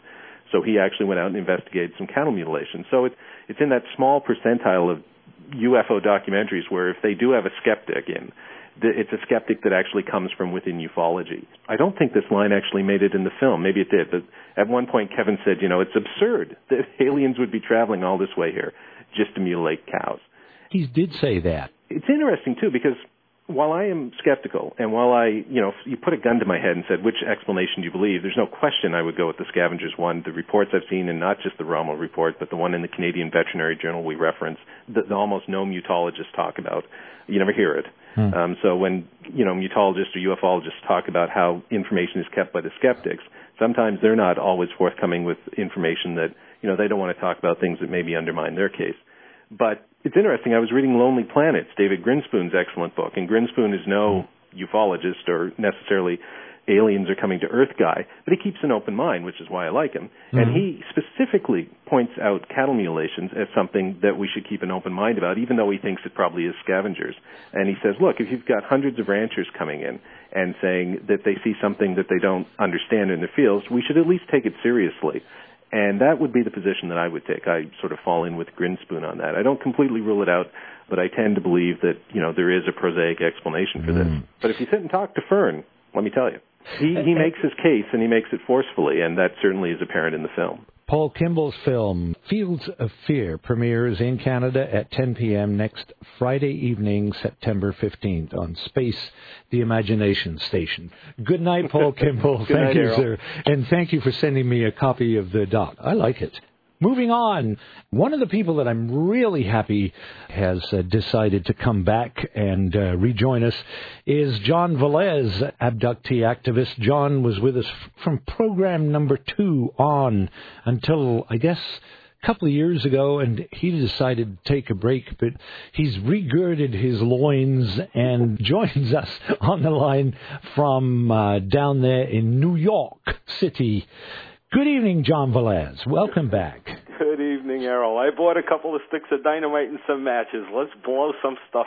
So he actually went out and investigated some cattle mutilation. So it's in that small percentile of UFO documentaries where if they do have a skeptic in, it's a skeptic that actually comes from within ufology. I don't think this line actually made it in the film. Maybe it did, but at one point Kevin said, it's absurd that aliens would be traveling all this way here just to mutilate cows. He did say that. It's interesting, too, because while I am skeptical, and while if you put a gun to my head and said, which explanation do you believe, there's no question I would go with the Scavengers one. The reports I've seen, and not just the Rommel report, but the one in the Canadian Veterinary Journal we reference, that almost no mutologists talk about. You never hear it. So when, mutologists or ufologists talk about how information is kept by the skeptics, sometimes they're not always forthcoming with information that, they don't want to talk about things that maybe undermine their case. But it's interesting. I was reading Lonely Planets, David Grinspoon's excellent book, and Grinspoon is no ufologist or necessarily aliens are coming to Earth guy, but he keeps an open mind, which is why I like him. Mm-hmm. And he specifically points out cattle mutilations as something that we should keep an open mind about, even though he thinks it probably is scavengers. And he says, look, if you've got hundreds of ranchers coming in and saying that they see something that they don't understand in their fields, we should at least take it seriously. And that would be the position that I would take. I sort of fall in with Grinspoon on that. I don't completely rule it out, but I tend to believe that, there is a prosaic explanation for this. But if you sit and talk to Fern, let me tell you, he makes his case, and he makes it forcefully, and that certainly is apparent in the film. Paul Kimball's film, Fields of Fear, premieres in Canada at 10 p.m. next Friday evening, September 15th, on Space, the Imagination Station. Good night, Paul Kimball. Thank you, sir. And thank you for sending me a copy of the doc. I like it. Moving on, one of the people that I'm really happy has decided to come back and rejoin us is John Velez, abductee activist. John was with us from program number 2 on until, I guess, a couple of years ago, and he decided to take a break, but he's regirded his loins and joins us on the line from down there in New York City. Good evening, John Velez. Welcome back. Good evening, Errol. I bought a couple of sticks of dynamite and some matches. Let's blow some stuff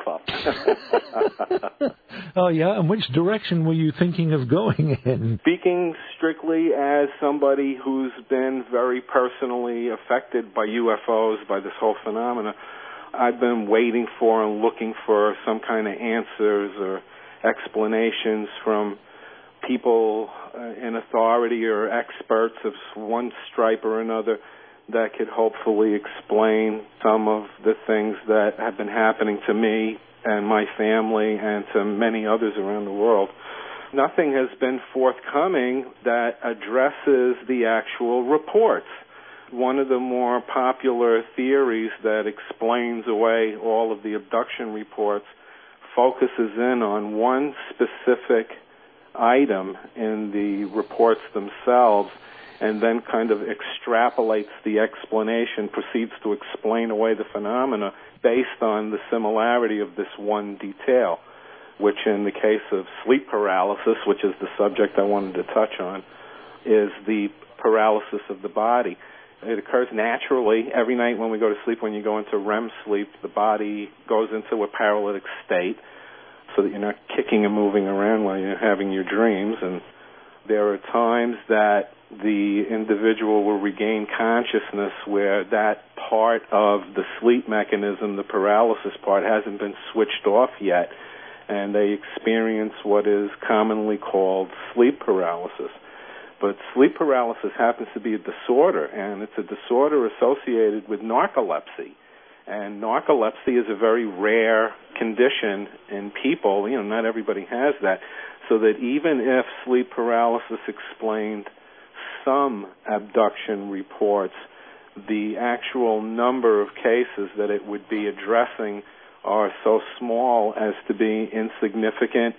up. Oh, yeah? And which direction were you thinking of going in? Speaking strictly as somebody who's been very personally affected by UFOs, by this whole phenomena, I've been waiting for and looking for some kind of answers or explanations from people in authority or experts of one stripe or another that could hopefully explain some of the things that have been happening to me and my family and to many others around the world. Nothing has been forthcoming that addresses the actual reports. One of the more popular theories that explains away all of the abduction reports focuses in on one specific item in the reports themselves and then kind of extrapolates the explanation, proceeds to explain away the phenomena based on the similarity of this one detail, which in the case of sleep paralysis, which is the subject I wanted to touch on, is the paralysis of the body. It occurs naturally every night when we go to sleep. When you go into REM sleep, the body goes into a paralytic state, so that you're not kicking and moving around while you're having your dreams. And there are times that the individual will regain consciousness where that part of the sleep mechanism, the paralysis part, hasn't been switched off yet, and they experience what is commonly called sleep paralysis. But sleep paralysis happens to be a disorder, and it's a disorder associated with narcolepsy. And narcolepsy is a very rare condition in people. Not everybody has that. So that even if sleep paralysis explained some abduction reports, the actual number of cases that it would be addressing are so small as to be insignificant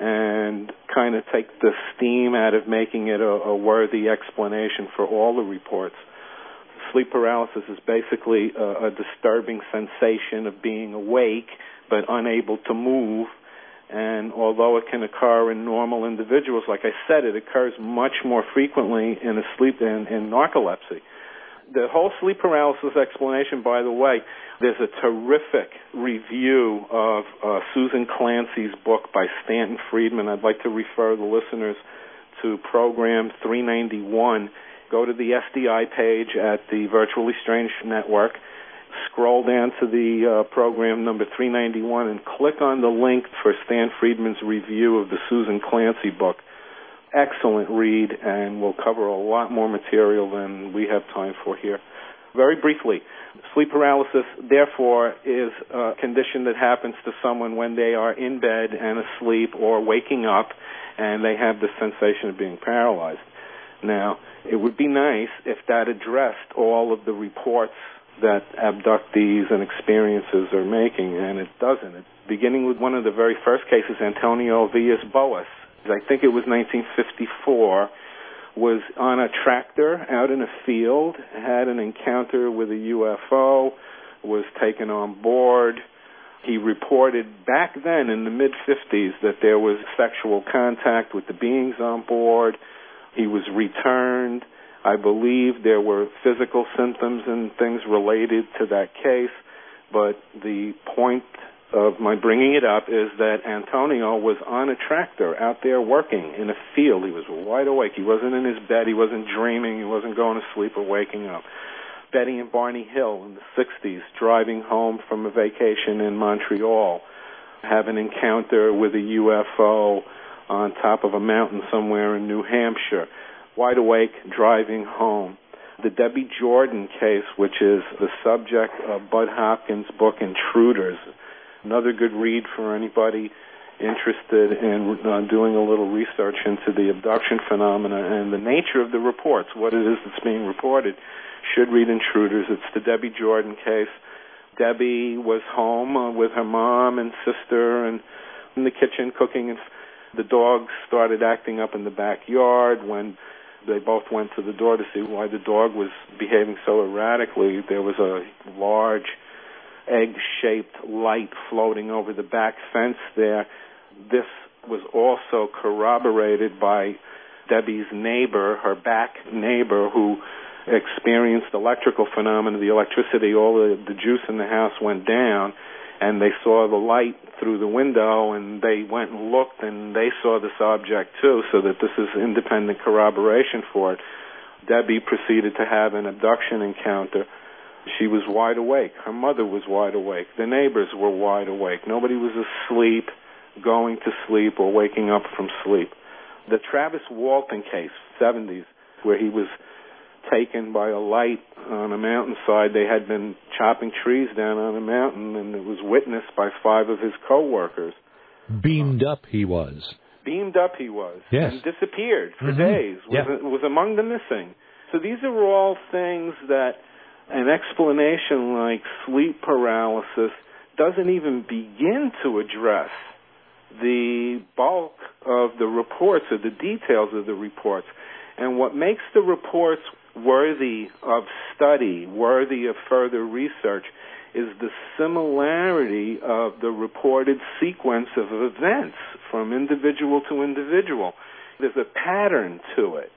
and kind of take the steam out of making it a worthy explanation for all the reports. Sleep paralysis is basically a disturbing sensation of being awake but unable to move. And although it can occur in normal individuals, like I said, it occurs much more frequently in narcolepsy. The whole sleep paralysis explanation, by the way, there's a terrific review of Susan Clancy's book by Stanton Friedman. I'd like to refer the listeners to program 391. go to the SDI page at the Virtually Strange Network, scroll down to the program number 391, and click on the link for Stan Friedman's review of the Susan Clancy book. Excellent read, and we'll cover a lot more material than we have time for here. Very briefly, sleep paralysis, therefore, is a condition that happens to someone when they are in bed and asleep or waking up, and they have the sensation of being paralyzed. Now, it would be nice if that addressed all of the reports that abductees and experiences are making, and it doesn't. It's beginning with one of the very first cases, Antonio Villas-Boas. I think it was 1954, was on a tractor out in a field, had an encounter with a UFO, was taken on board. He reported back then in the mid-50s that there was sexual contact with the beings on board. He was returned. I believe there were physical symptoms and things related to that case, but the point of my bringing it up is that Antonio was on a tractor out there working in a field. He was wide awake. He wasn't in his bed. He wasn't dreaming. He wasn't going to sleep or waking up. Betty and Barney Hill in the 60s, driving home from a vacation in Montreal, have an encounter with a UFO on top of a mountain somewhere in New Hampshire. Wide awake, driving home. The Debbie Jordan case, which is the subject of Bud Hopkins' book Intruders, another good read for anybody interested in doing a little research into the abduction phenomena and the nature of the reports, what it is that's being reported. Should read Intruders. It's the Debbie Jordan case. Debbie was home with her mom and sister and in the kitchen cooking, and the dogs started acting up in the backyard. When they both went to the door to see why the dog was behaving so erratically, there was a large egg-shaped light floating over the back fence there. This was also corroborated by Debbie's neighbor, her back neighbor, who experienced electrical phenomena. The electricity, all the juice in the house went down, and they saw the light through the window, and they went and looked, and they saw this object too, so that this is independent corroboration for it. Debbie proceeded to have an abduction encounter. She was wide awake. Her mother was wide awake. The neighbors were wide awake. Nobody was asleep, going to sleep, or waking up from sleep. The Travis Walton case, 70s, where he was taken by a light on a mountainside. They had been chopping trees down on a mountain, and it was witnessed by 5 of his co-workers. Beamed up he was. Beamed up he was. Yes. And disappeared for days. Was among the missing. So these are all things that an explanation like sleep paralysis doesn't even begin to address the bulk of the reports or the details of the reports. And what makes the reports worthy of study, worthy of further research, is the similarity of the reported sequence of events from individual to individual. There's a pattern to it.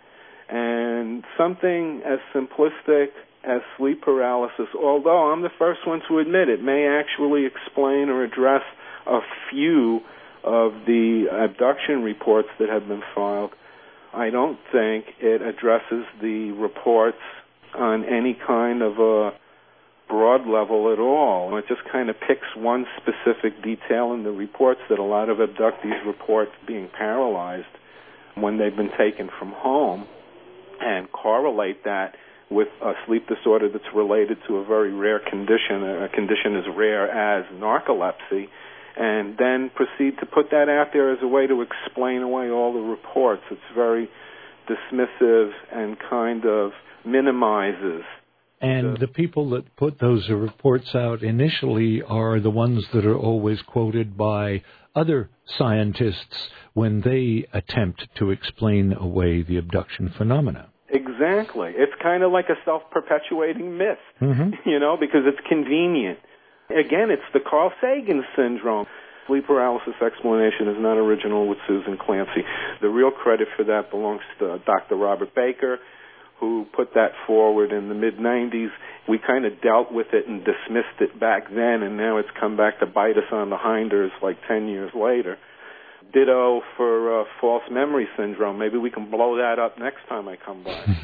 And something as simplistic as sleep paralysis, although I'm the first one to admit it, may actually explain or address a few of the abduction reports that have been filed, I don't think it addresses the reports on any kind of a broad level at all. It just kind of picks one specific detail in the reports that a lot of abductees report being paralyzed when they've been taken from home, and correlate that with a sleep disorder that's related to a very rare condition, a condition as rare as narcolepsy, and then proceed to put that out there as a way to explain away all the reports. It's very dismissive and kind of minimizes. And the people that put those reports out initially are the ones that are always quoted by other scientists when they attempt to explain away the abduction phenomena. Exactly. It's kind of like a self-perpetuating myth, because it's convenient. Again, it's the Carl Sagan syndrome. Sleep paralysis explanation is not original with Susan Clancy. The real credit for that belongs to Dr. Robert Baker, who put that forward in the mid-'90s. We kind of dealt with it and dismissed it back then, and now it's come back to bite us on the hinders like 10 years later. Ditto for false memory syndrome. Maybe we can blow that up next time I come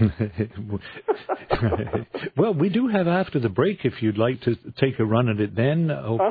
by. Well, we do have after the break if you'd like to take a run at it then.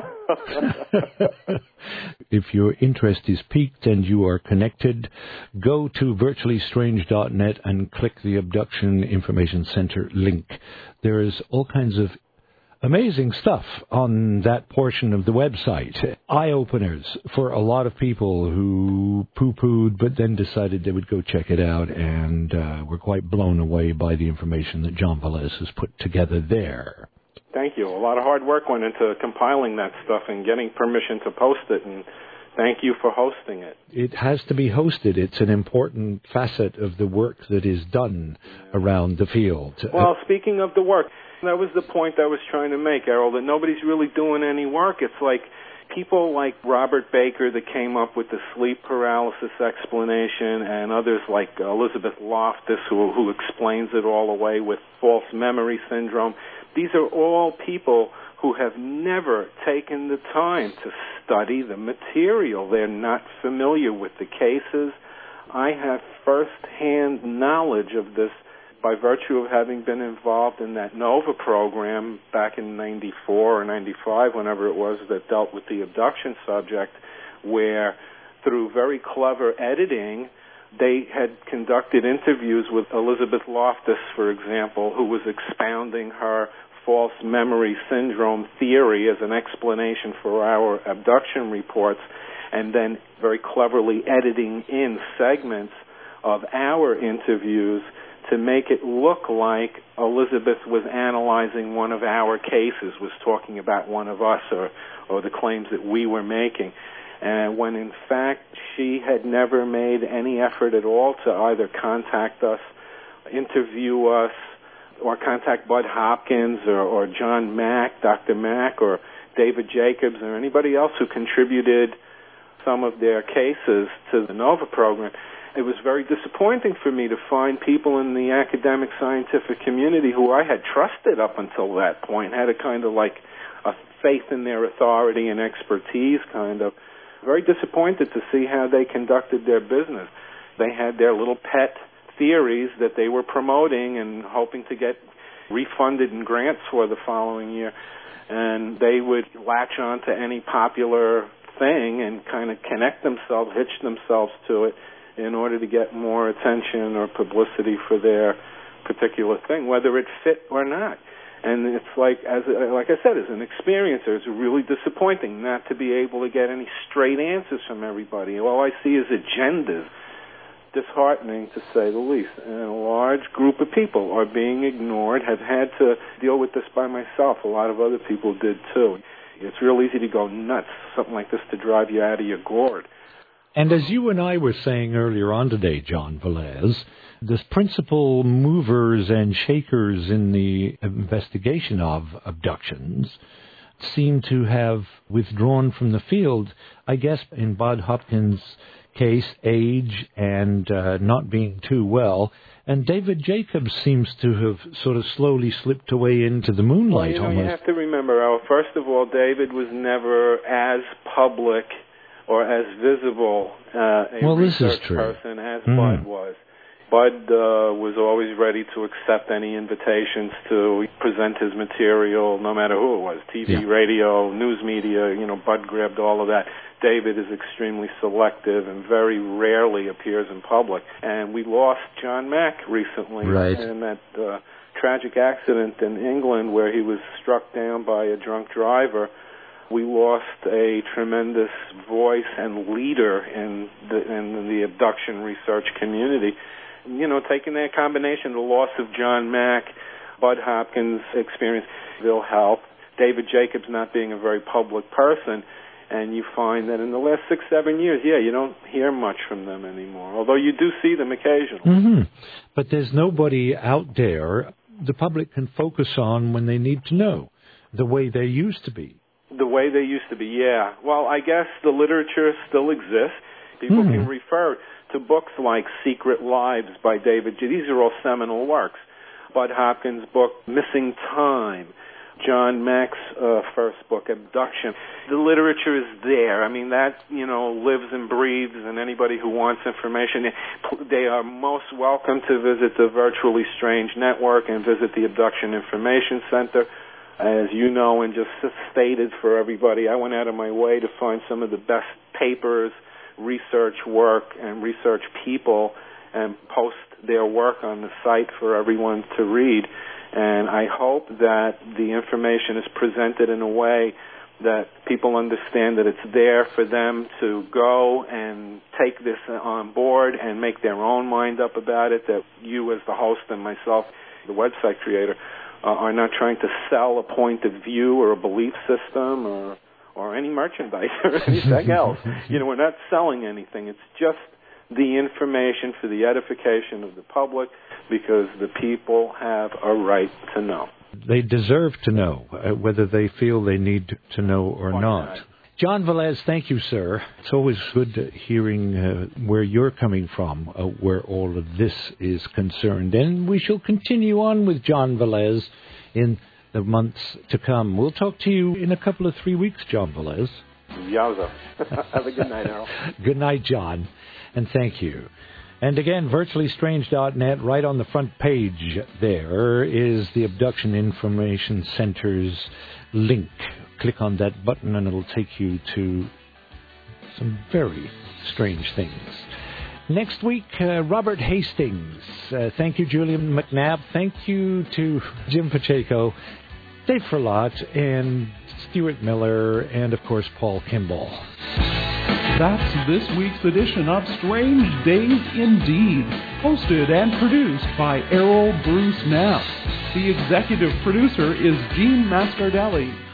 If your interest is piqued and you are connected, go to virtuallystrange.net and click the Abduction Information Center link. There is all kinds of amazing stuff on that portion of the website. Eye-openers for a lot of people who poo-pooed but then decided they would go check it out and were quite blown away by the information that John Velez has put together there. Thank you. A lot of hard work went into compiling that stuff and getting permission to post it, and thank you for hosting it. It has to be hosted. It's an important facet of the work that is done around the field. Well, speaking of the work, that was the point I was trying to make, Errol, that nobody's really doing any work. It's like people like Robert Baker that came up with the sleep paralysis explanation, and others like Elizabeth Loftus who explains it all away with false memory syndrome. These are all people who have never taken the time to study the material. They're not familiar with the cases. I have first-hand knowledge of this by virtue of having been involved in that NOVA program back in 94 or 95, whenever it was, that dealt with the abduction subject, where through very clever editing, they had conducted interviews with Elizabeth Loftus, for example, who was expounding her false memory syndrome theory as an explanation for our abduction reports, and then very cleverly editing in segments of our interviews to make it look like Elizabeth was analyzing one of our cases, was talking about one of us or the claims that we were making. And when in fact she had never made any effort at all to either contact us, interview us, or contact Bud Hopkins or John Mack, Dr. Mack, or David Jacobs, or anybody else who contributed some of their cases to the NOVA program. It was very disappointing for me to find people in the academic scientific community who I had trusted up until that point, had a kind of like a faith in their authority and expertise, kind of. Very disappointed to see how they conducted their business. They had their little pet theories that they were promoting and hoping to get refunded in grants for the following year, and they would latch on to any popular thing and kind of connect themselves, hitch themselves to it in order to get more attention or publicity for their particular thing, whether it fit or not. And it's like I said, as an experiencer, it's really disappointing not to be able to get any straight answers from everybody. All I see is agendas. Disheartening, to say the least. And a large group of people are being ignored. Have had to deal with this by myself. A lot of other people did too. It's real easy to go nuts, something like this to drive you out of your gourd. And as you and I were saying earlier on today, John Velez, the principal movers and shakers in the investigation of abductions seem to have withdrawn from the field. I guess in Bud Hopkins' case, age and not being too well. And David Jacobs seems to have sort of slowly slipped away into the moonlight. Well, you have to remember, first of all, David was never as public or as visible a research person as Bud was. Bud was always ready to accept any invitations to present his material, no matter who it was, TV, radio, news media, Bud grabbed all of that. David is extremely selective and very rarely appears in public. And we lost John Mack recently in that tragic accident in England where he was struck down by a drunk driver. We lost a tremendous voice and leader in the abduction research community. Taking that combination, the loss of John Mack, Bud Hopkins' experience will help. David Jacobs not being a very public person, and you find that in the last 6-7 years, you don't hear much from them anymore, although you do see them occasionally. Mm-hmm. But there's nobody out there the public can focus on when they need to know, the way they used to be. The way they used to be, yeah. Well, I guess the literature still exists. People can refer to books like Secret Lives by David These are all seminal works. Bud Hopkins' book, Missing Time, John Mack's first book, Abduction. The literature is there. I mean, that, lives and breathes, and anybody who wants information, they are most welcome to visit the Virtually Strange Network and visit the Abduction Information Center. As you know, and just stated for everybody, I went out of my way to find some of the best papers, research work, and research people, and post their work on the site for everyone to read. And I hope that the information is presented in a way that people understand that it's there for them to go and take this on board and make their own mind up about it, that you as the host and myself, the website creator, are not trying to sell a point of view or a belief system or any merchandise or anything else. We're not selling anything. It's just the information for the edification of the public, because the people have a right to know. They deserve to know, whether they feel they need to know or not. John Velez, thank you, sir. It's always good hearing where you're coming from, where all of this is concerned. And we shall continue on with John Velez in the months to come. We'll talk to you in a couple of 3 weeks, John Velez. Yowza. Have a good night, Errol. Good night, John, and thank you. And again, virtuallystrange.net, right on the front page there is the Abduction Information Center's link. Click on that button and it'll take you to some very strange things. Next week, Robert Hastings. Thank you, Julian McNabb. Thank you to Jim Pacheco, Dave Ferlot, and Stuart Miller, and, of course, Paul Kimball. That's this week's edition of Strange Days Indeed, hosted and produced by Errol Bruce Knapp. The executive producer is Gene Mascardelli.